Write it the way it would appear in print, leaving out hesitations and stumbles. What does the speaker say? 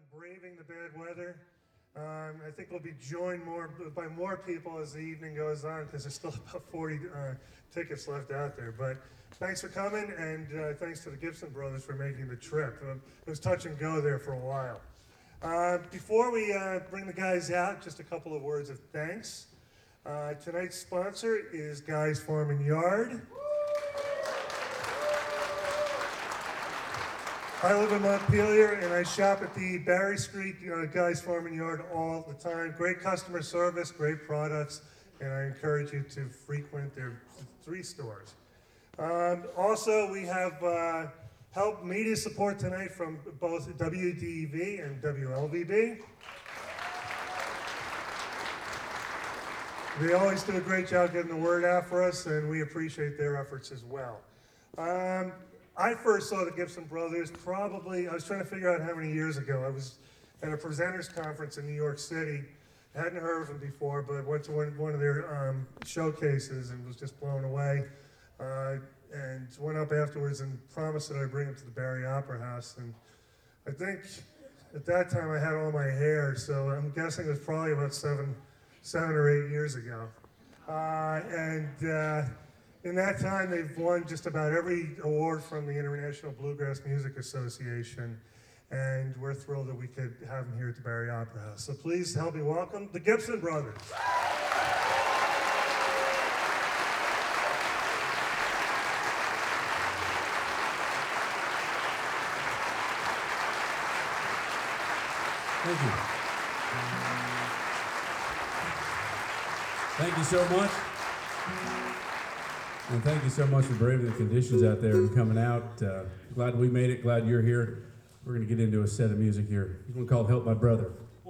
braving the bad weather. I think we'll be joined by more people as the evening goes on because there's still about 40 tickets left out there. But thanks for coming, and thanks to the Gibson brothers for making the trip. It was touch and go there for a while. Before we bring the guys out, just a couple of words of thanks. Tonight's sponsor is Guy's Farm and Yard. I live in Montpelier, and I shop at the Barry Street Guy's Farm and Yard all the time. Great customer service, great products, and I encourage you to frequent their 3 stores. Also, we have help media support tonight from both WDEV and WLVB. They always do a great job getting the word out for us, and we appreciate their efforts as well. I first saw the Gibson Brothers I was trying to figure out how many years ago. I was at a presenters conference in New York City. I hadn't heard of them before, but went to one of their showcases and was just blown away. And went up afterwards and promised that I'd bring them to the Barry Opera House. And I think at that time I had all my hair, so I'm guessing it was probably about seven or 8 years ago. In that time, they've won just about every award from the International Bluegrass Music Association, and we're thrilled that we could have them here at the Barry Opera House. So please help me welcome the Gibson Brothers. Thank you. Thank you so much. And thank you so much for braving the conditions out there and coming out. Glad we made it. Glad you're here. We're going to get into a set of music here. This one called Help My Brother.